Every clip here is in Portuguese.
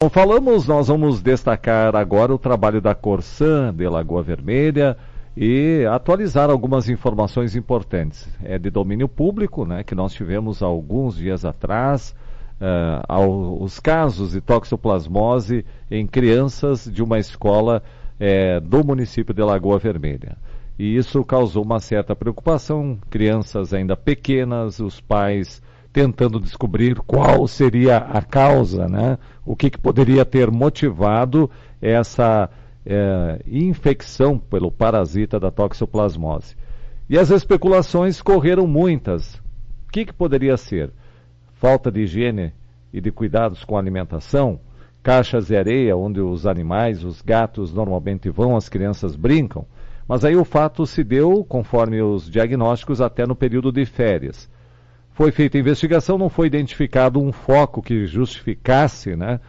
Nós vamos destacar agora o trabalho da Corsan de Lagoa Vermelha e atualizar algumas informações importantes. É de domínio público, né, que nós tivemos alguns dias atrás, os casos de toxoplasmose em crianças de uma escola do município de Lagoa Vermelha. E isso causou uma certa preocupação, crianças ainda pequenas, os pais tentando descobrir qual seria a causa, né? O que poderia ter motivado essa infecção pelo parasita da toxoplasmose. E as especulações correram muitas. O que poderia ser? Falta de higiene e de cuidados com a alimentação? Caixas de areia onde os animais, os gatos normalmente vão, as crianças brincam? Mas aí o fato se deu, conforme os diagnósticos, até no período de férias. Foi feita a investigação, não foi identificado um foco que justificasse, né,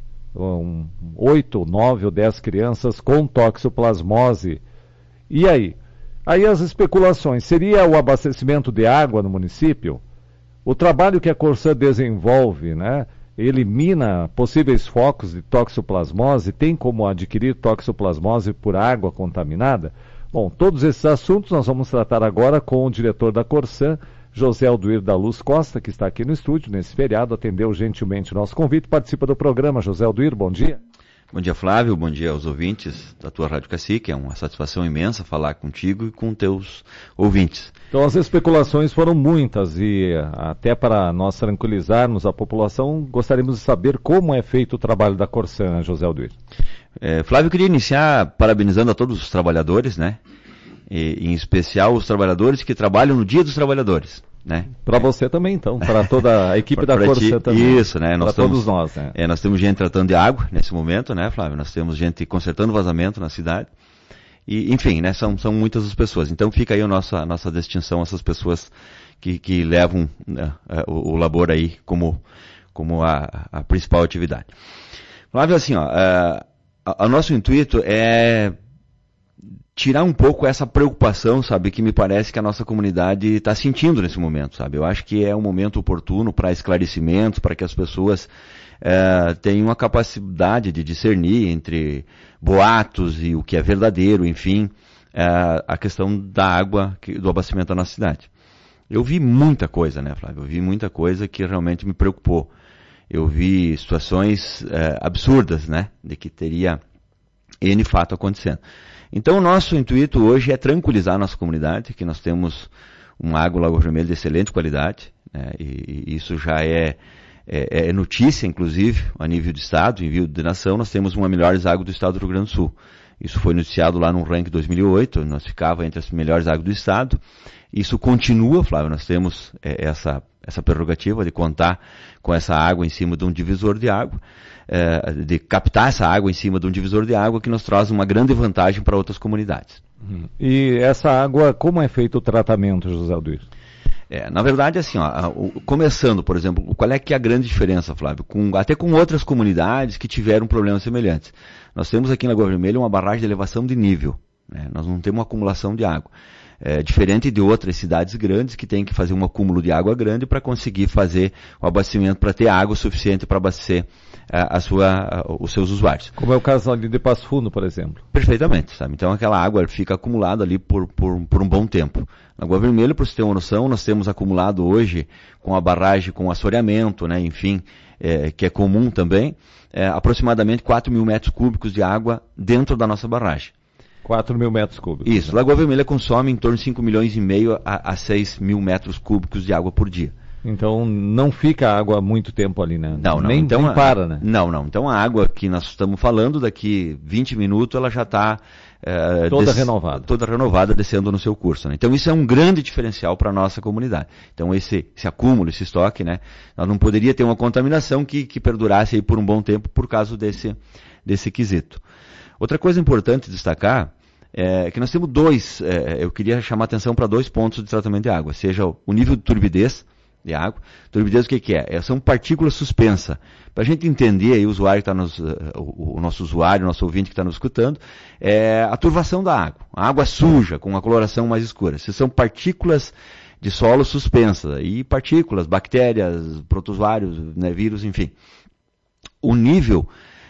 8, 9 ou 10 crianças com toxoplasmose. E aí? Aí as especulações. Seria o abastecimento de água no município? O trabalho que a Corsan desenvolve, né, elimina possíveis focos de toxoplasmose? Tem como adquirir toxoplasmose por água contaminada? Bom, todos esses assuntos nós vamos tratar agora com o diretor da Corsan, José Alduir da Luz Costa, que está aqui no estúdio nesse feriado, atendeu gentilmente o nosso convite, participa do programa. José Alduir, bom dia. Bom dia, Flávio, bom dia aos ouvintes da tua Rádio Cacique, é uma satisfação imensa falar contigo e com teus ouvintes. Então as especulações foram muitas e até para nós tranquilizarmos a população, gostaríamos de saber como é feito o trabalho da Corsan, José Alduir. Flávio, eu queria iniciar parabenizando a todos os trabalhadores, né? E, em especial os trabalhadores que trabalham no Dia dos Trabalhadores, né? Para você também, então, para toda a equipe da Corsan também. Isso, né? Para todos nós, né? Nós temos gente tratando de água nesse momento, né, Flávio? Nós temos gente consertando vazamento na cidade. E, enfim, né, são muitas as pessoas. Então fica aí a nossa distinção, essas pessoas que levam o labor aí como a principal atividade. Flávio, assim, o nosso intuito é tirar um pouco essa preocupação, sabe, que me parece que a nossa comunidade está sentindo nesse momento, sabe. Eu acho que é um momento oportuno para esclarecimentos, para que as pessoas tenham a capacidade de discernir entre boatos e o que é verdadeiro, enfim, a questão da água, do abastecimento da nossa cidade. Eu vi muita coisa, né, Flávio? Eu vi muita coisa que realmente me preocupou. Eu vi situações absurdas, né, de que teria N fato acontecendo. Então o nosso intuito hoje é tranquilizar a nossa comunidade, que nós temos uma água Lagoa Vermelha de excelente qualidade, né, e isso já é notícia, inclusive, a nível de Estado, em nível de nação, nós temos uma melhores águas do Estado do Rio Grande do Sul. Isso foi noticiado lá no ranking 2008, nós ficava entre as melhores águas do Estado. Isso continua, Flávio, nós temos essa prerrogativa de contar com essa água em cima de um divisor de água, de captar essa água em cima de um divisor de água que nos traz uma grande vantagem para outras comunidades. E essa água, como é feito o tratamento, José Alduir? Na verdade, assim, começando, por exemplo, qual é que é a grande diferença, Flávio? Até com outras comunidades que tiveram problemas semelhantes. Nós temos aqui na Lagoa Vermelha uma barragem de elevação de nível, né? Nós não temos uma acumulação de água. Diferente de outras cidades grandes que têm que fazer um acúmulo de água grande para conseguir fazer o abastecimento, para ter água suficiente para abastecer os seus usuários. Como é o caso ali de Passo Fundo, por exemplo. Perfeitamente, sabe? Então aquela água fica acumulada ali por um bom tempo. Na Lagoa Vermelha, para você ter uma noção, nós temos acumulado hoje com a barragem, com assoreamento, né, enfim, que é comum também, aproximadamente 4 mil metros cúbicos de água dentro da nossa barragem. 4 mil metros cúbicos. Isso, Lagoa Vermelha consome em torno de 5 milhões e meio a 6 mil metros cúbicos de água por dia. Então não fica a água muito tempo ali, né? Não. Nem Então, para, né? Não. Então a água que nós estamos falando, daqui 20 minutos, ela já está toda renovada, descendo no seu curso, né? Então isso é um grande diferencial para a nossa comunidade. Então esse acúmulo, esse estoque, né? Nós não poderia ter uma contaminação que perdurasse aí por um bom tempo por causa desse quesito. Outra coisa importante destacar é que nós temos eu queria chamar a atenção para 2 pontos de tratamento de água, seja o nível de turbidez de água. Turbidez o que é? São partículas suspensas. Para a gente entender aí, o nosso usuário, o nosso ouvinte que está nos escutando, a turvação da água. A água suja, com uma coloração mais escura. Essas são partículas de solo suspensas. E partículas, bactérias, protozoários, né, vírus, enfim. o nível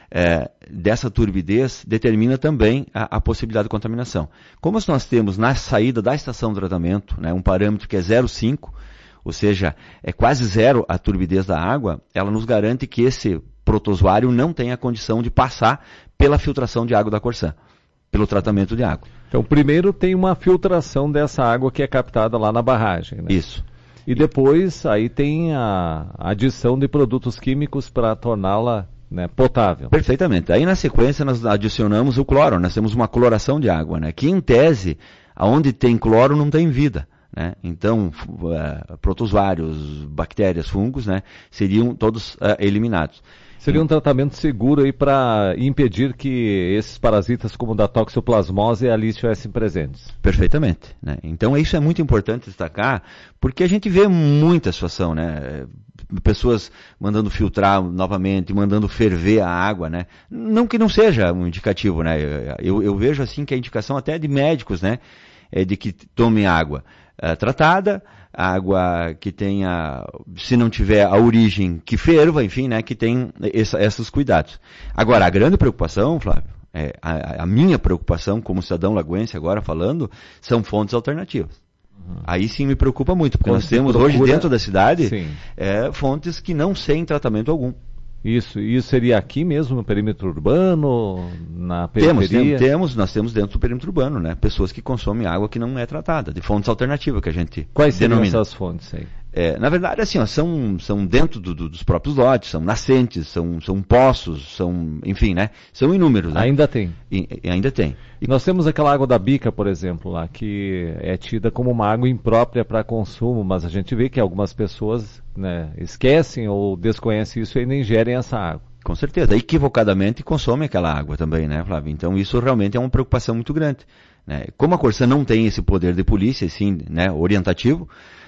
dessa turbidez determina também a possibilidade de contaminação. Como nós temos na saída da estação de tratamento, né, um parâmetro que é 0,5, ou seja, é quase zero a turbidez da água, ela nos garante que esse protozoário não tem a condição de passar pela filtração de água da Corsã, pelo tratamento de água. Então, primeiro tem uma filtração dessa água que é captada lá na barragem, né? Isso. E depois aí tem a adição de produtos químicos para torná-la, né, potável. Perfeitamente. Aí na sequência nós adicionamos o cloro, nós temos uma cloração de água, né? Que em tese, aonde tem cloro não tem vida, né? Então, protozoários, bactérias, fungos, né, seriam todos eliminados. Seria um tratamento seguro aí para impedir que esses parasitas como o da toxoplasmose ali estivessem presentes. Perfeitamente, né? Então isso é muito importante destacar, porque a gente vê muita situação, né? Pessoas mandando filtrar novamente, mandando ferver a água, né? Não que não seja um indicativo, né? Eu vejo assim que a indicação até de médicos, né? É de que tomem água tratada, água que tenha, se não tiver a origem, que ferva, enfim, né, que tem esses cuidados. Agora, a grande preocupação, Flávio, a minha preocupação como cidadão lagoense agora falando, são fontes alternativas. Aí sim me preocupa muito, porque nós temos hoje dentro da cidade fontes que não têm tratamento algum. Isso seria aqui mesmo no perímetro urbano, na periferia? Nós temos dentro do perímetro urbano, né? Pessoas que consomem água que não é tratada, de fontes alternativas que a gente Quais denomina. seriam essas fontes aí? Na verdade, assim, ó, são dentro dos próprios lotes, são nascentes, são poços, enfim, né? São inúmeros. Né? Ainda tem? Ainda tem. E nós temos aquela água da bica, por exemplo, lá, que é tida como uma água imprópria para consumo, mas a gente vê que algumas pessoas, né, esquecem ou desconhecem isso e nem ingerem essa água. Com certeza, equivocadamente consomem aquela água também, né, Flávio? Então isso realmente é uma preocupação muito grande, né? Como a Corsã não tem esse poder de polícia, assim, né, orientativo,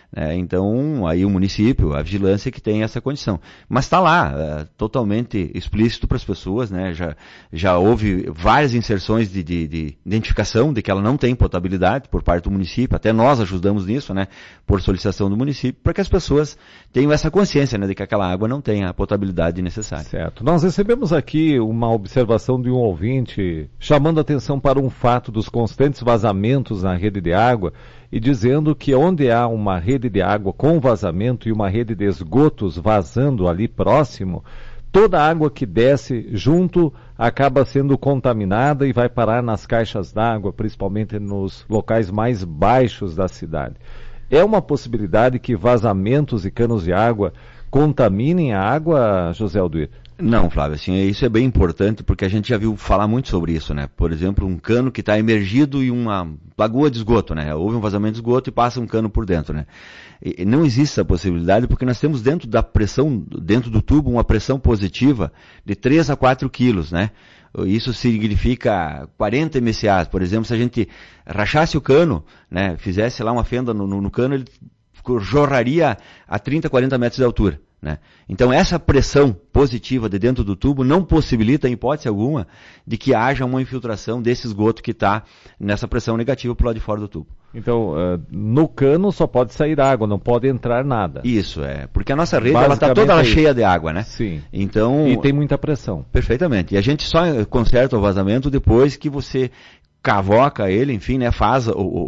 então aí o município, a vigilância que tem essa condição. Mas está lá, totalmente explícito para as pessoas, né? Já houve várias inserções de identificação de que ela não tem potabilidade por parte do município, até nós ajudamos nisso, né? Por solicitação do município, para que as pessoas tenham essa consciência, né? De que aquela água não tem a potabilidade necessária. Certo. Nós recebemos aqui uma observação de um ouvinte chamando a atenção para um fato dos constantes vazamentos na rede de água e dizendo que onde há uma rede de água com vazamento e uma rede de esgotos vazando ali próximo, toda a água que desce junto acaba sendo contaminada e vai parar nas caixas d'água, principalmente nos locais mais baixos da cidade. É uma possibilidade que vazamentos e canos de água contaminem a água, José Alduir? Não, Flávio, assim, isso é bem importante porque a gente já viu falar muito sobre isso, né? Por exemplo, um cano que está emergido em uma lagoa de esgoto, né? Houve um vazamento de esgoto e passa um cano por dentro, né? E não existe essa possibilidade porque nós temos dentro da pressão, dentro do tubo, uma pressão positiva de 3 a 4 quilos, né? Isso significa 40 MCA. Por exemplo, se a gente rachasse o cano, né? Fizesse lá uma fenda no cano, ele jorraria a 30, 40 metros de altura. Né? Então essa pressão positiva de dentro do tubo não possibilita, em hipótese alguma, de que haja uma infiltração desse esgoto que está nessa pressão negativa para o lado de fora do tubo. Então, no cano só pode sair água, não pode entrar nada. Isso, porque a nossa rede está toda cheia de água, né? Sim. Então, e tem muita pressão. Perfeitamente. E a gente só conserta o vazamento depois que você cavoca ele, enfim, né, faz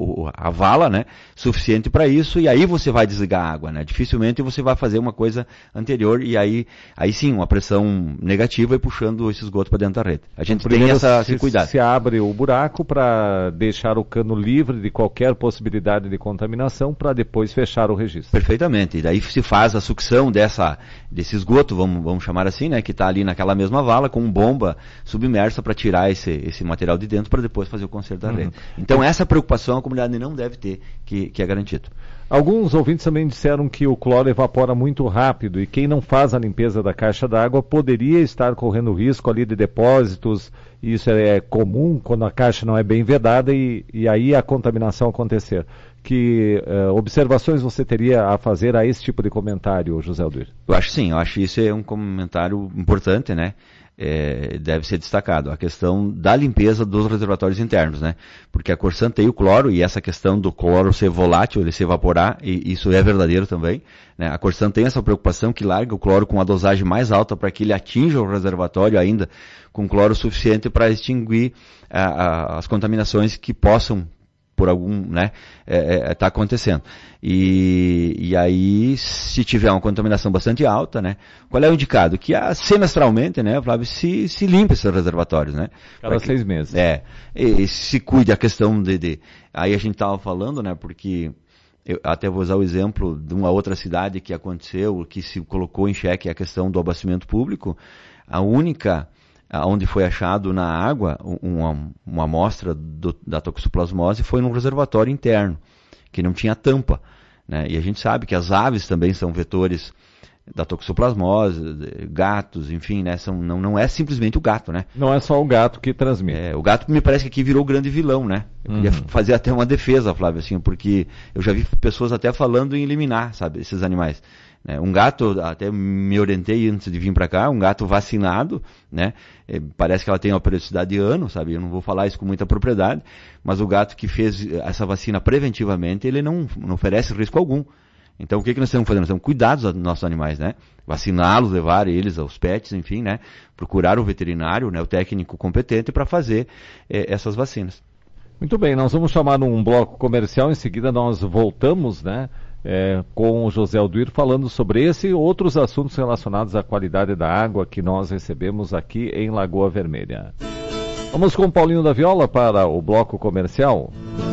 a vala, né, suficiente para isso, e aí você vai desligar a água, né, dificilmente você vai fazer uma coisa anterior, e aí sim, uma pressão negativa e puxando esse esgoto para dentro da rede. A gente tem esse cuidado. Se abre o buraco para deixar o cano livre de qualquer possibilidade de contaminação, para depois fechar o registro. Perfeitamente, e daí se faz a sucção desse esgoto, vamos chamar assim, né, que está ali naquela mesma vala, com bomba submersa para tirar esse material de dentro, para depois fazer o conserto da rede. Então essa preocupação a comunidade não deve ter, que é garantido. Alguns ouvintes também disseram que o cloro evapora muito rápido e quem não faz a limpeza da caixa d'água poderia estar correndo risco ali de depósitos, e isso é comum quando a caixa não é bem vedada e aí a contaminação acontecer. Que observações você teria a fazer a esse tipo de comentário, José Alduir? Eu acho sim, eu acho que isso é um comentário importante, né? deve ser destacado. A questão da limpeza dos reservatórios internos, né? Porque a Corsan tem o cloro, e essa questão do cloro ser volátil, ele se evaporar, e isso é verdadeiro também, né? A Corsan tem essa preocupação que larga o cloro com a dosagem mais alta para que ele atinja o reservatório ainda com cloro suficiente para extinguir as contaminações que possam por algum, né, tá acontecendo. E aí, se tiver uma contaminação bastante alta, né, qual é o indicado? Que semestralmente, né, Flávio, se limpa esses reservatórios, né? Cada 6 meses. E se cuide a questão aí a gente estava falando, né, porque eu até vou usar o exemplo de uma outra cidade que aconteceu, que se colocou em xeque a questão do abastecimento público. A única onde foi achado na água uma amostra da toxoplasmose foi num reservatório interno, que não tinha tampa, né? E a gente sabe que as aves também são vetores da toxoplasmose, gatos, enfim, né? Não é simplesmente o gato, né? Não é só o gato que transmite. O gato me parece que aqui virou o grande vilão, né? Eu queria fazer até uma defesa, Flávio, assim, porque eu já vi pessoas até falando em eliminar, sabe, esses animais. Um gato, até me orientei antes de vir para cá, um gato vacinado, né? Parece que ela tem uma periodicidade de ano, sabe? Eu não vou falar isso com muita propriedade, mas o gato que fez essa vacina preventivamente, ele não oferece risco algum. Então, o que nós estamos fazendo? Nós estamos cuidar dos nossos animais, né? Vaciná-los, levar eles aos pets, enfim, né? Procurar o veterinário, né? O técnico competente para fazer essas vacinas. Muito bem, nós vamos chamar um bloco comercial, em seguida nós voltamos, né? Com o José Alduir falando sobre esse e outros assuntos relacionados à qualidade da água que nós recebemos aqui em Lagoa Vermelha. Vamos com o Paulinho da Viola para o bloco comercial.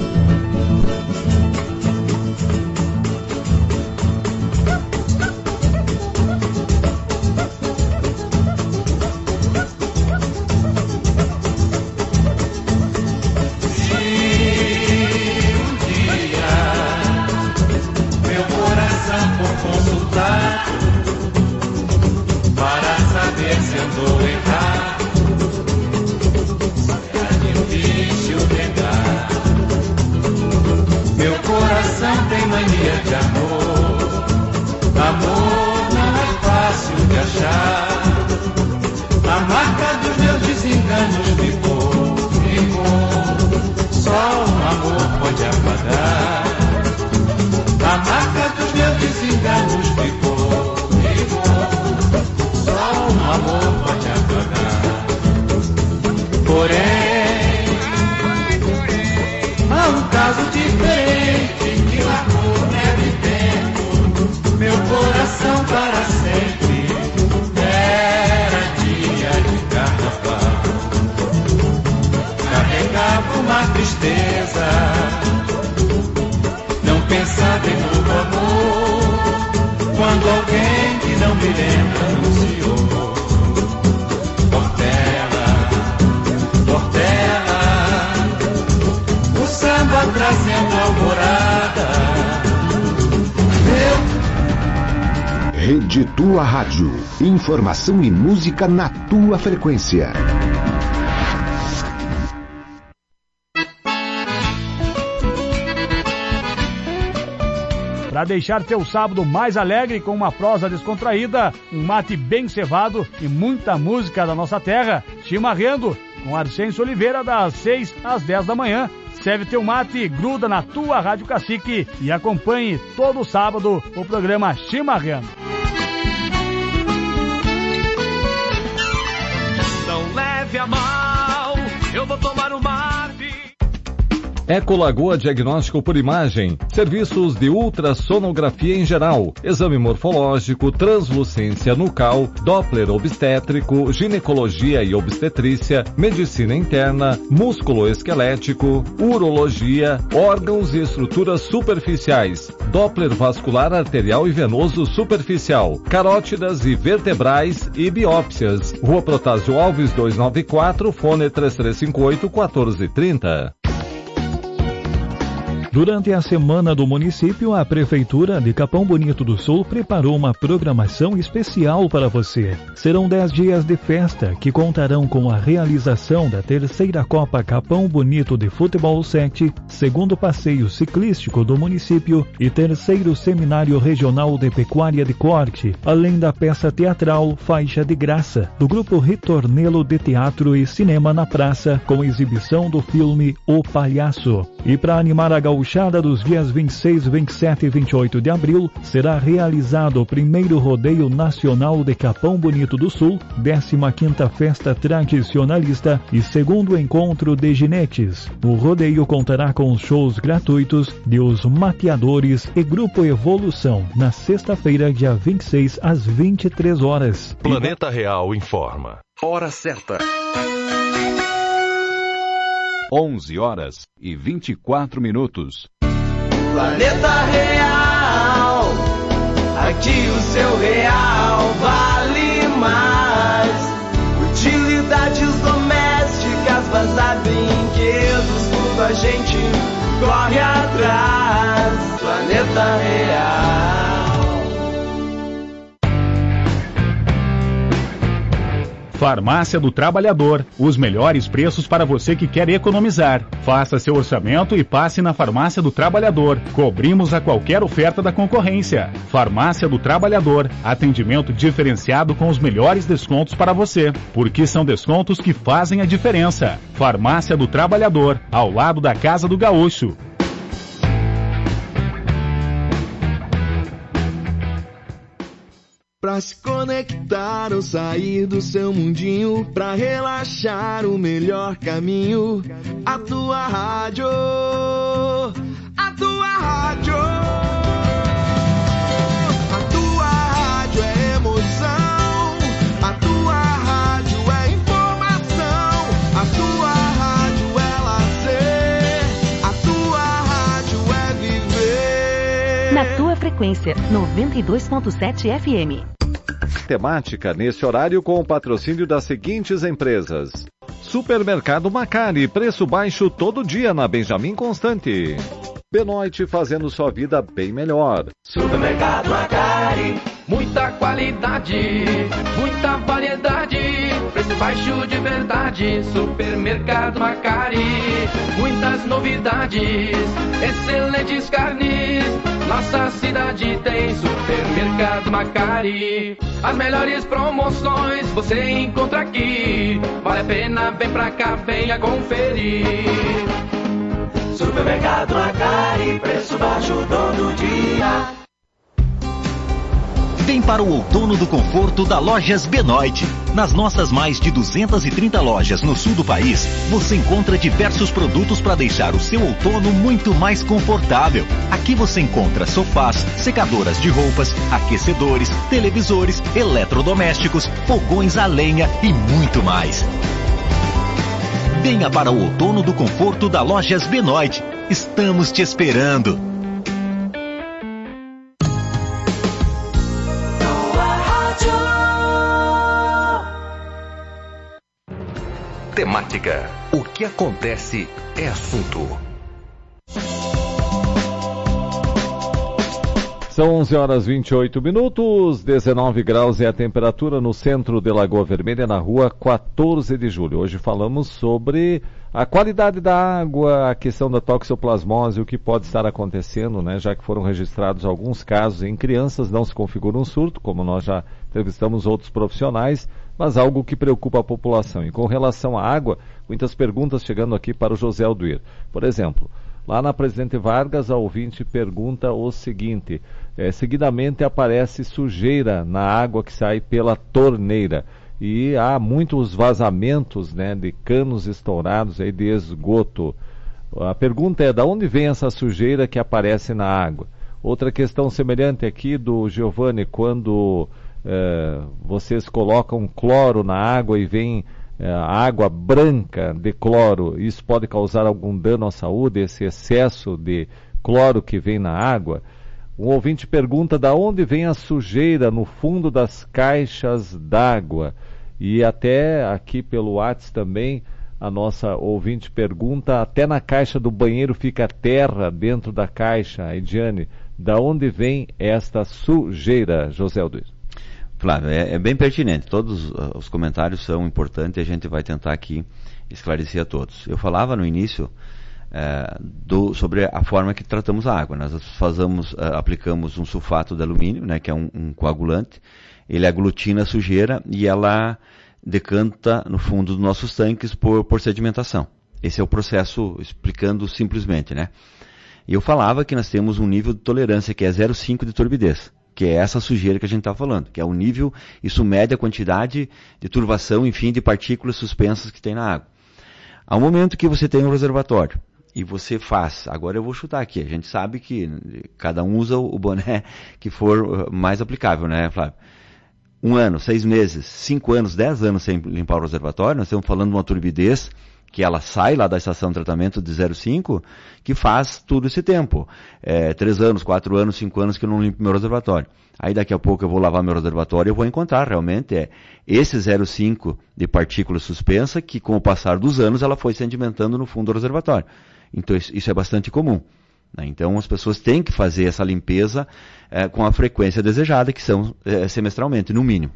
Rede Tua Rádio. Informação e música na tua frequência. Para deixar teu sábado mais alegre com uma prosa descontraída, um mate bem cevado e muita música da nossa terra, Chimarrando, com Arsêncio Oliveira, das 6 às 10 da manhã. Serve teu mate, gruda na tua Rádio Cacique e acompanhe todo sábado o programa Chimarrando. Não leve a mal, eu vou tomar um mate. Ecolagoa Diagnóstico por Imagem, serviços de ultrassonografia em geral, exame morfológico, translucência nucal, Doppler obstétrico, ginecologia e obstetrícia, medicina interna, músculo-esquelético, urologia, órgãos e estruturas superficiais, Doppler vascular arterial e venoso superficial, carótidas e vertebrais e biópsias. Rua Protásio Alves 294, fone 3358-1430. Durante a semana do município, a Prefeitura de Capão Bonito do Sul preparou uma programação especial para você. Serão 10 dias de festa que contarão com a realização da terceira Copa Capão Bonito de Futebol 7, segundo passeio ciclístico do município e terceiro Seminário Regional de Pecuária de Corte, além da peça teatral Faixa de Graça, do Grupo Ritornelo de Teatro e Cinema na Praça, com exibição do filme O Palhaço. E para animar a gauchada dos dias 26, 27 e 28 de abril, será realizado o primeiro Rodeio Nacional de Capão Bonito do Sul, 15ª Festa Tradicionalista e segundo Encontro de Ginetes. O rodeio contará com shows gratuitos de Os Mateadores e Grupo Evolução, na sexta-feira, dia 26, às 23 horas. Planeta Real informa. Hora certa. 11 horas e 24 minutos. Planeta Real, aqui o seu real vale mais. Utilidades domésticas, bazar, brinquedos, tudo a gente corre atrás. Planeta Real. Farmácia do Trabalhador, os melhores preços para você que quer economizar. Faça seu orçamento e passe na Farmácia do Trabalhador. Cobrimos a qualquer oferta da concorrência. Farmácia do Trabalhador, atendimento diferenciado com os melhores descontos para você, porque são descontos que fazem a diferença. Farmácia do Trabalhador, ao lado da Casa do Gaúcho. Pra se conectar ou sair do seu mundinho, pra relaxar o melhor caminho, a tua rádio, a tua rádio. A tua rádio é emoção, a tua rádio é informação, a tua rádio é lazer, a tua rádio é viver. Na tua frequência, 92.7 FM. Temática nesse horário com o patrocínio das seguintes empresas: Supermercado Macari, preço baixo todo dia na Benjamin Constante. Benoit, fazendo sua vida bem melhor. Supermercado Macari, muita qualidade, muita variedade, preço baixo de verdade. Supermercado Macari, muitas novidades, excelentes carnes. Nossa cidade tem Supermercado Macari. As melhores promoções você encontra aqui. Vale a pena, vem pra cá, venha conferir. Supermercado Macari, preço baixo todo dia. Vem para o outono do conforto da Lojas Benoit. Nas nossas mais de 230 lojas no sul do país, você encontra diversos produtos para deixar o seu outono muito mais confortável. Aqui você encontra sofás, secadoras de roupas, aquecedores, televisores, eletrodomésticos, fogões a lenha e muito mais. Venha para o outono do conforto da Lojas Benoit. Estamos te esperando. Temática. O que acontece é assunto. São 11 horas e 28 minutos, 19 graus é a temperatura no centro de Lagoa Vermelha, na rua 14 de julho. Hoje falamos sobre a qualidade da água, a questão da toxoplasmose, o que pode estar acontecendo, né? Já que foram registrados alguns casos em crianças, não se configura um surto, como nós já entrevistamos outros profissionais, mas algo que preocupa a população. E com relação à água, muitas perguntas chegando aqui para o José Alduir. Por exemplo, lá na Presidente Vargas, a ouvinte pergunta o seguinte: seguidamente aparece sujeira na água que sai pela torneira e há muitos vazamentos, né, de canos estourados aí de esgoto. A pergunta é: de onde vem essa sujeira que aparece na água? Outra questão semelhante aqui do Giovanni: quando vocês colocam cloro na água e vem água branca de cloro, isso pode causar algum dano à saúde, esse excesso de cloro que vem na água? Um ouvinte pergunta: de onde vem a sujeira no fundo das caixas d'água? E até aqui pelo WhatsApp também, A nossa ouvinte pergunta, até na caixa do banheiro fica terra dentro da caixa. Ediane, da onde vem esta sujeira, José Alduir? Flávio, é bem pertinente. Todos os comentários são importantes e a gente vai tentar aqui esclarecer a todos. Eu falava no início sobre a forma que tratamos a água. Nós aplicamos um sulfato de alumínio, né, que é um coagulante. Ele aglutina a sujeira e ela decanta no fundo dos nossos tanques por sedimentação. Esse é o processo, explicando simplesmente, né? E eu falava que nós temos um nível de tolerância que é 0,5 de turbidez, que é essa sujeira que a gente está falando, que é o nível, isso mede a quantidade de turvação, enfim, de partículas suspensas que tem na água. Ao momento que você tem um reservatório e você faz, agora eu vou chutar aqui, a gente sabe que cada um usa o boné que for mais aplicável, né, Flávio? 1 ano, 6 meses, 5 anos, 10 anos sem limpar o reservatório, nós estamos falando de uma turbidez que ela sai lá da estação de tratamento de 0,5, que faz tudo esse tempo. 3 anos, 4 anos, 5 anos que eu não limpo meu reservatório. Aí daqui a pouco eu vou lavar meu reservatório e eu vou encontrar realmente esse 0,5 de partícula suspensa que com o passar dos anos ela foi sedimentando no fundo do reservatório. Então isso é bastante comum. Então as pessoas têm que fazer essa limpeza com a frequência desejada, que são semestralmente, no mínimo.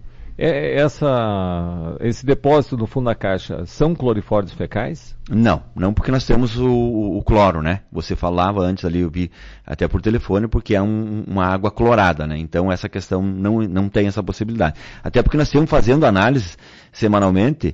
Esse depósito no fundo da caixa são clorifórios fecais? Não porque nós temos o cloro, né? Você falava antes ali, eu vi até por telefone, porque é uma água clorada, né? Então essa questão não tem essa possibilidade. Até porque nós estamos fazendo análises semanalmente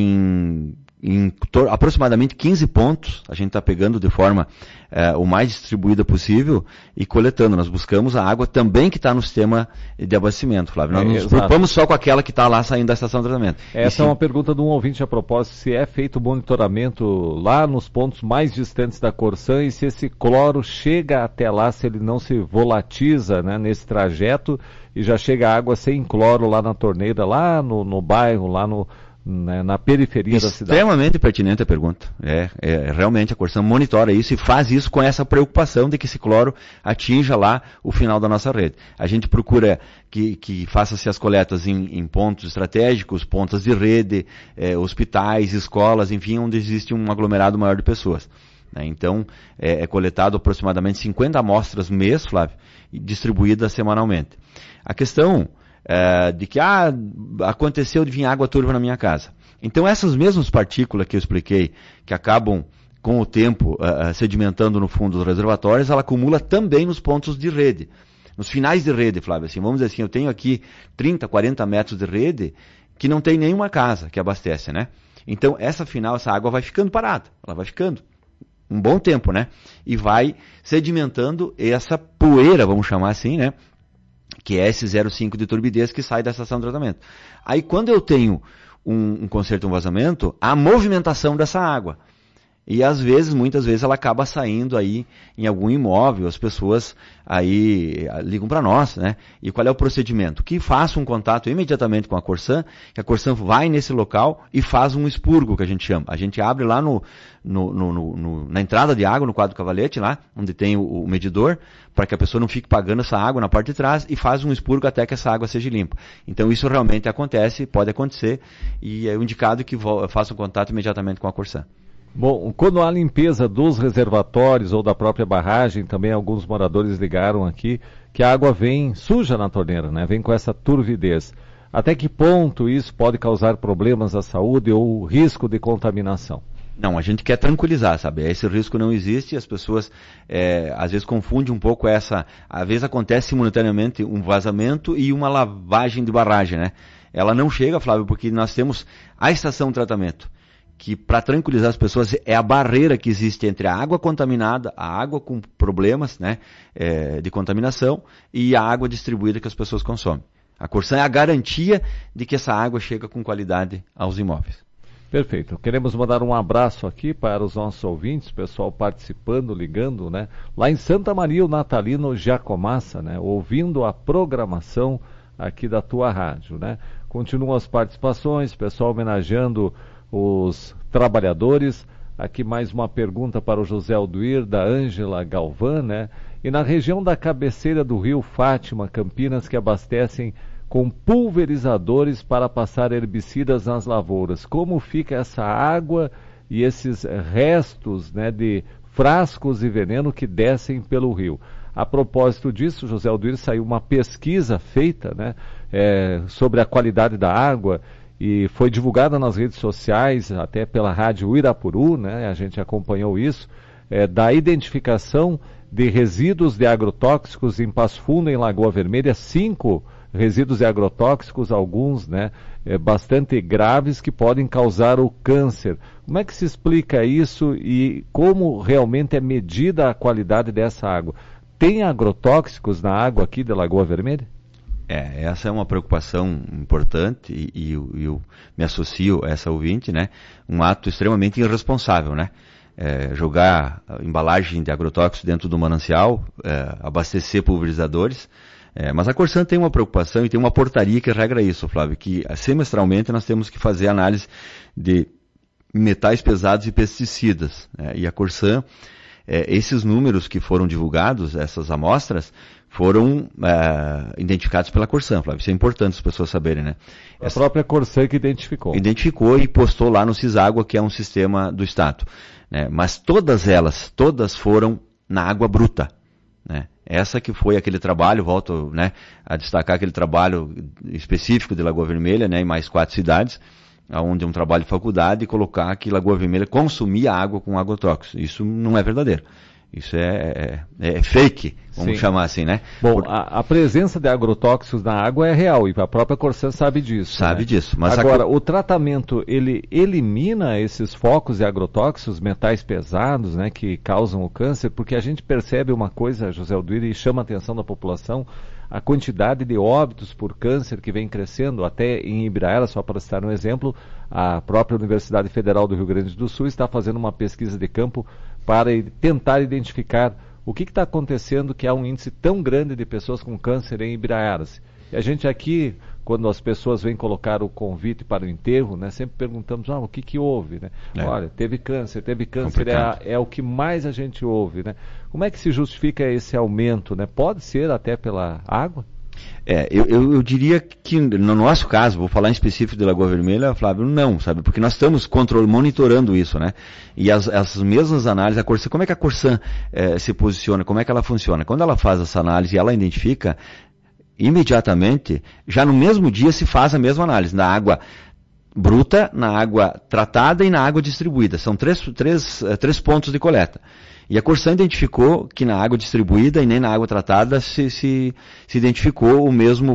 em aproximadamente 15 pontos, a gente está pegando de forma o mais distribuída possível e coletando. Nós buscamos a água também que está no sistema de abastecimento, Flávio. Nós nos preocupamos só com aquela que está lá saindo da estação de tratamento. Essa é uma pergunta de um ouvinte a propósito, se é feito monitoramento lá nos pontos mais distantes da Corsã e se esse cloro chega até lá, se ele não se volatiza, né, nesse trajeto e já chega água sem cloro lá na torneira, lá no bairro, lá na periferia da cidade. Extremamente pertinente a pergunta. Realmente a Corsã monitora isso e faz isso com essa preocupação de que esse cloro atinja lá o final da nossa rede. A gente procura que faça-se as coletas em pontos estratégicos, pontas de rede, hospitais, escolas, enfim, onde existe um aglomerado maior de pessoas. Então, é coletado aproximadamente 50 amostras mês, Flávio, e distribuídas semanalmente. A questão de que aconteceu de vir água turva na minha casa. Então essas mesmas partículas que eu expliquei, que acabam com o tempo sedimentando no fundo dos reservatórios, ela acumula também nos pontos de rede, nos finais de rede, Flávio. Assim, vamos dizer assim, eu tenho aqui 30, 40 metros de rede que não tem nenhuma casa que abastece, né? Então essa água vai ficando parada, ela vai ficando um bom tempo, né? E vai sedimentando essa poeira, vamos chamar assim, né? Que é esse 0,5 de turbidez que sai da estação de tratamento. Aí quando eu tenho um conserto, um vazamento, há movimentação dessa água. E às vezes, muitas vezes, ela acaba saindo aí em algum imóvel, as pessoas aí ligam para nós, né? E qual é o procedimento? Que faça um contato imediatamente com a Corsã, que a Corsã vai nesse local e faz um expurgo, que a gente chama. A gente abre lá na entrada de água, no quadro cavalete, lá, onde tem o medidor, para que a pessoa não fique pagando essa água na parte de trás, e faz um expurgo até que essa água seja limpa. Então isso realmente acontece, pode acontecer, e é indicado que faça um contato imediatamente com a Corsã. Bom, quando há limpeza dos reservatórios ou da própria barragem, também alguns moradores ligaram aqui que a água vem suja na torneira, né? Vem com essa turvidez. Até que ponto isso pode causar problemas à saúde ou risco de contaminação? Não, a gente quer tranquilizar, sabe? Esse risco não existe, as pessoas às vezes confundem um pouco às vezes acontece simultaneamente um vazamento e uma lavagem de barragem, né? Ela não chega, Flávio, porque nós temos a estação de tratamento, que para tranquilizar as pessoas é a barreira que existe entre a água contaminada, a água com problemas, né, de contaminação e a água distribuída que as pessoas consomem. A Corsã é a garantia de que essa água chega com qualidade aos imóveis. Perfeito. Queremos mandar um abraço aqui para os nossos ouvintes, pessoal participando, ligando, né? Lá em Santa Maria, o Natalino Jacomassa, né? Ouvindo a programação aqui da tua rádio, né? Continuam as participações, pessoal homenageando os trabalhadores. Aqui mais uma pergunta para o José Alduir, da Ângela Galvão, né? E na região da cabeceira do rio Fátima, Campinas, que abastecem com pulverizadores para passar herbicidas nas lavouras, como fica essa água e esses restos, né, de frascos e veneno que descem pelo rio. A propósito disso, José Alduir, saiu uma pesquisa feita, né, sobre a qualidade da água e foi divulgada nas redes sociais, até pela rádio Irapuru, né, a gente acompanhou isso, da identificação de resíduos de agrotóxicos em Passo Fundo, em Lagoa Vermelha, 5 resíduos de agrotóxicos, alguns, né, bastante graves, que podem causar o câncer. Como é que se explica isso e como realmente é medida a qualidade dessa água? Tem agrotóxicos na água aqui da Lagoa Vermelha? Essa é uma preocupação importante e eu me associo a essa ouvinte, né? Um ato extremamente irresponsável, né? Jogar embalagem de agrotóxicos dentro do manancial, abastecer pulverizadores. Mas a Corsan tem uma preocupação e tem uma portaria que regra isso, Flávio, que semestralmente nós temos que fazer análise de metais pesados e pesticidas. E a Corsan, esses números que foram divulgados, essas amostras, foram identificados pela Corsan, Flávio. Isso é importante as pessoas saberem, né? A própria Corsan que identificou. Identificou e postou lá no Ciságua, que é um sistema do Estado. Né? Mas todas foram na água bruta. Né? Essa que foi aquele trabalho, volto, né, a destacar aquele trabalho específico de Lagoa Vermelha, né, em mais 4 cidades, onde é um trabalho de faculdade, e colocar que Lagoa Vermelha consumia água com agrotóxicos. Isso não é verdadeiro. Isso é fake, vamos chamar assim, né? Bom, a presença de agrotóxicos na água é real e a própria Corsan sabe disso. Sabe, né, disso. Mas agora, o tratamento, ele elimina esses focos de agrotóxicos, metais pesados, né, que causam o câncer, porque a gente percebe uma coisa, José Alduir, e chama a atenção da população, a quantidade de óbitos por câncer que vem crescendo, até em Ibiraera, só para citar um exemplo, a própria Universidade Federal do Rio Grande do Sul está fazendo uma pesquisa de campo para tentar identificar o que está acontecendo, que há um índice tão grande de pessoas com câncer em Ibiraera. E a gente aqui, quando as pessoas vêm colocar o convite para o enterro, né, sempre perguntamos, o que houve? Né? Olha, teve câncer, é o que mais a gente ouve. Né? Como é que se justifica esse aumento? Né? Pode ser até pela água? Eu diria que no nosso caso, vou falar em específico de Lagoa Vermelha, Flávio, não, sabe? Porque nós estamos monitorando isso, né? E as mesmas análises, a Corsan, como é que a Corsan se posiciona, como é que ela funciona? Quando ela faz essa análise e ela identifica, imediatamente, já no mesmo dia se faz a mesma análise, na água bruta, na água tratada e na água distribuída. São três pontos de coleta. E a Corsan identificou que na água distribuída e nem na água tratada se identificou o mesmo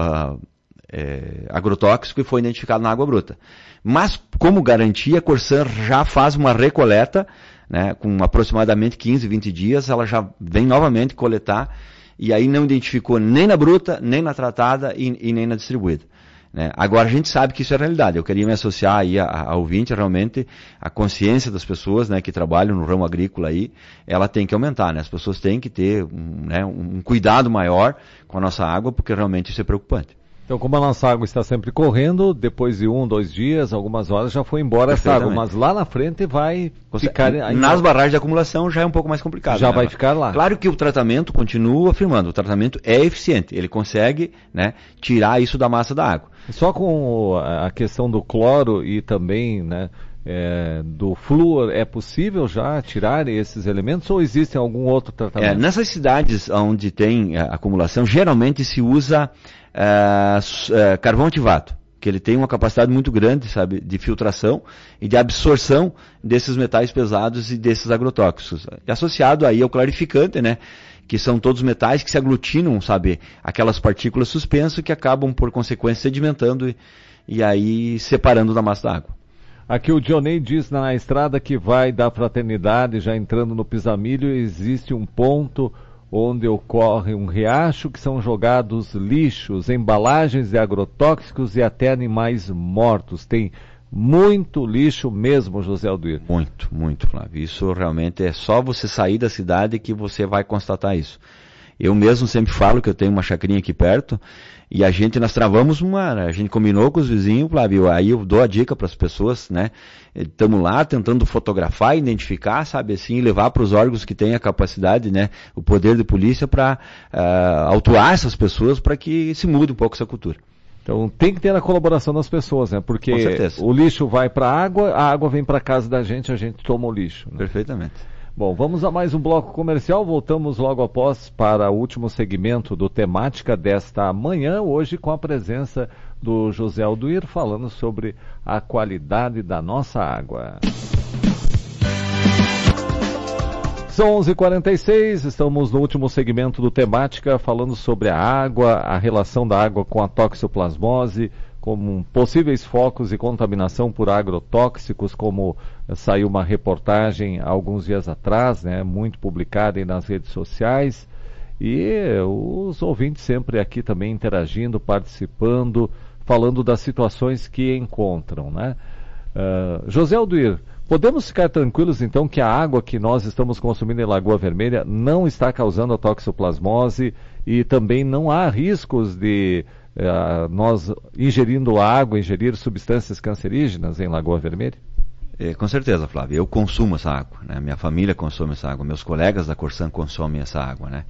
agrotóxico que foi identificado na água bruta. Mas, como garantia, a Corsan já faz uma recoleta, né, com aproximadamente 15, 20 dias, ela já vem novamente coletar, e aí não identificou nem na bruta, nem na tratada e nem na distribuída. Né? Agora a gente sabe que isso é realidade. Eu queria me associar aí ao ouvinte, realmente a consciência das pessoas, né, que trabalham no ramo agrícola aí, ela tem que aumentar, né? As pessoas têm que ter um cuidado maior com a nossa água, porque realmente isso é preocupante. Então, como a nossa água está sempre correndo, depois de 1, 2 dias, algumas horas já foi embora essa água, mas lá na frente vai ficar... Nas barragens de acumulação já é um pouco mais complicado. Já, né, vai ficar lá. Claro que o tratamento, continuo afirmando, o tratamento é eficiente, ele consegue, né, tirar isso da massa da água. Só com a questão do cloro e também, né, do flúor, é possível já tirar esses elementos ou existe algum outro tratamento? Nessas cidades onde tem acumulação, geralmente se usa carvão ativado, que ele tem uma capacidade muito grande, sabe, de filtração e de absorção desses metais pesados e desses agrotóxicos. E associado aí ao clarificante, né, que são todos metais que se aglutinam, sabe, aquelas partículas suspensas que acabam, por consequência, sedimentando e aí separando da massa da água. Aqui o Dionei diz na estrada que vai da Fraternidade, já entrando no Pisamilho, existe um ponto onde ocorre um riacho que são jogados lixos, embalagens de agrotóxicos e até animais mortos. Tem muito lixo mesmo, José Alduir. Muito, Flávio. Isso realmente é só você sair da cidade que você vai constatar isso. Eu mesmo sempre falo que eu tenho uma chacrinha aqui perto e nós travamos a gente combinou com os vizinhos, Flávio, aí eu dou a dica para as pessoas, né? Estamos lá tentando fotografar, identificar, sabe, assim, levar para os órgãos que têm a capacidade, né, o poder de polícia para autuar essas pessoas para que se mude um pouco essa cultura. Então tem que ter a colaboração das pessoas, né? Porque o lixo vai para a água vem para casa da gente, a gente toma o lixo. Né? Perfeitamente. Bom, vamos a mais um bloco comercial, voltamos logo após para o último segmento do Temática desta manhã, hoje com a presença do José Alduir, falando sobre a qualidade da nossa água. São 11h46, estamos no último segmento do Temática, falando sobre a água, a relação da água com a toxoplasmose, como possíveis focos de contaminação por agrotóxicos, como saiu uma reportagem há alguns dias atrás, né, muito publicada aí nas redes sociais, e os ouvintes sempre aqui também interagindo, participando, falando das situações que encontram, né? José Alduir, podemos ficar tranquilos então que a água que nós estamos consumindo em Lagoa Vermelha não está causando a toxoplasmose e também não há riscos de nós ingerindo água, ingerir substâncias cancerígenas em Lagoa Vermelha? Com certeza, Flávio. Eu consumo essa água, né? Minha família consome essa água, meus colegas da Corsan consomem essa água, né?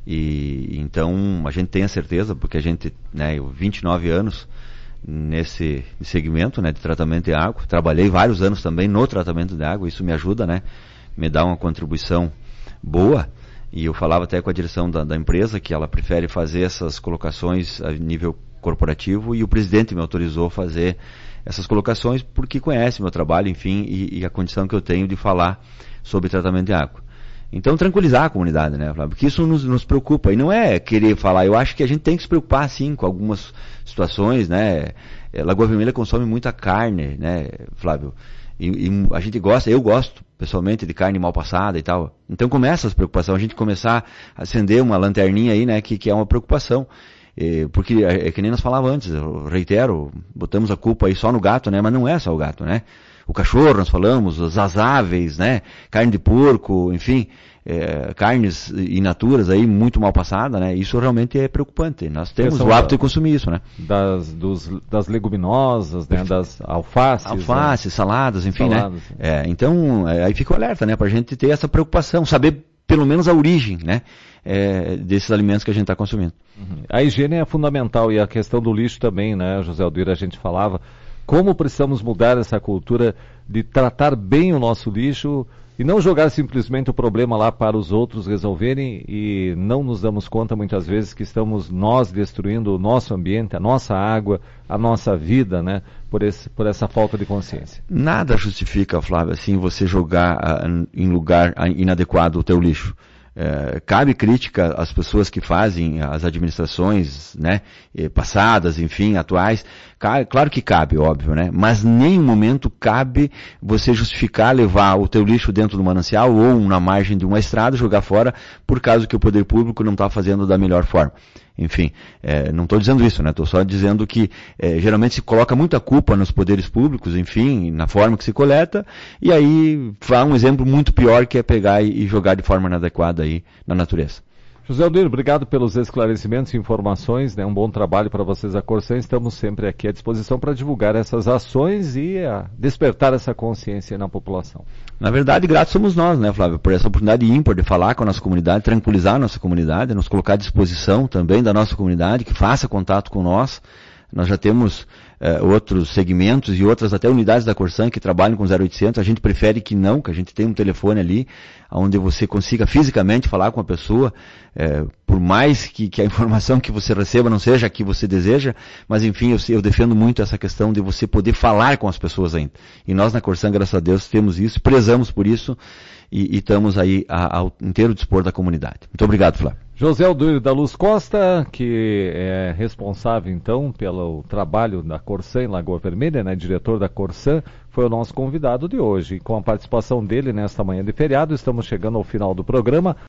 E então a gente tem a certeza, porque a gente, né, eu 29 anos nesse segmento, né, de tratamento de água, trabalhei vários anos também no tratamento de água, isso me ajuda, né, me dá uma contribuição boa. E eu falava até com a direção da empresa que ela prefere fazer essas colocações a nível corporativo, e o presidente me autorizou a fazer essas colocações porque conhece meu trabalho, enfim, e a condição que eu tenho de falar sobre tratamento de água. Então, tranquilizar a comunidade, né, Flávio? Porque isso nos preocupa. E não é querer falar, eu acho que a gente tem que se preocupar, sim, com algumas situações, né? Lagoa Vermelha consome muita carne, né, Flávio? E a gente gosta, eu gosto pessoalmente de carne mal passada e tal. Então começa essa preocupação, a gente começar a acender uma lanterninha aí, né, que é uma preocupação. Porque é que nem nós falávamos antes, eu reitero, botamos a culpa aí só no gato, né, mas não é só o gato, né? O cachorro, nós falamos, as aves, né, carne de porco, enfim, carnes in-naturas aí muito mal passada, né, isso realmente é preocupante. Nós temos o hábito de consumir isso, né. Das leguminosas, né, das alfaces. Alfaces, né? Saladas, enfim, saladas, né. Então, aí fica o alerta, né, pra gente ter essa preocupação, saber pelo menos a origem, né, desses alimentos que a gente está consumindo. A higiene é fundamental e a questão do lixo também, né, José Alduir, a gente falava. Como precisamos mudar essa cultura de tratar bem o nosso lixo e não jogar simplesmente o problema lá para os outros resolverem e não nos damos conta muitas vezes que estamos nós destruindo o nosso ambiente, a nossa água, a nossa vida, né, por essa falta de consciência. Nada justifica, Flávio, assim, você jogar em lugar inadequado o teu lixo. Cabe crítica às pessoas que fazem as administrações, né, passadas, enfim, atuais. Claro que cabe, óbvio, né? Mas em nenhum momento cabe você justificar levar o teu lixo dentro do manancial ou na margem de uma estrada, jogar fora, por causa que o poder público não está fazendo da melhor forma. Enfim, não estou dizendo isso, né? Estou só dizendo que geralmente se coloca muita culpa nos poderes públicos, enfim, na forma que se coleta, e aí faz um exemplo muito pior, que é pegar e jogar de forma inadequada aí na natureza. José Alduir, obrigado pelos esclarecimentos e informações, né? Um bom trabalho para vocês da Corsan. Estamos sempre aqui à disposição para divulgar essas ações e despertar essa consciência na população. Na verdade, gratos somos nós, né, Flávio, por essa oportunidade ímpar de falar com a nossa comunidade, tranquilizar a nossa comunidade, nos colocar à disposição também da nossa comunidade, que faça contato com nós. Nós já temos outros segmentos e outras até unidades da Corsan que trabalham com 0800. A gente prefere que a gente tenha um telefone ali, onde você consiga fisicamente falar com a pessoa, por mais que a informação que você receba não seja a que você deseja, mas enfim, eu defendo muito essa questão de você poder falar com as pessoas ainda. E nós na Corsan, graças a Deus, temos isso, prezamos por isso e estamos aí ao inteiro dispor da comunidade. Muito obrigado, Flávio. José Alduir da Luz Costa, que é responsável então pelo trabalho da Corsan em Lagoa Vermelha, né, diretor da Corsan, foi o nosso convidado de hoje. E com a participação dele nesta manhã de feriado, estamos chegando ao final do programa.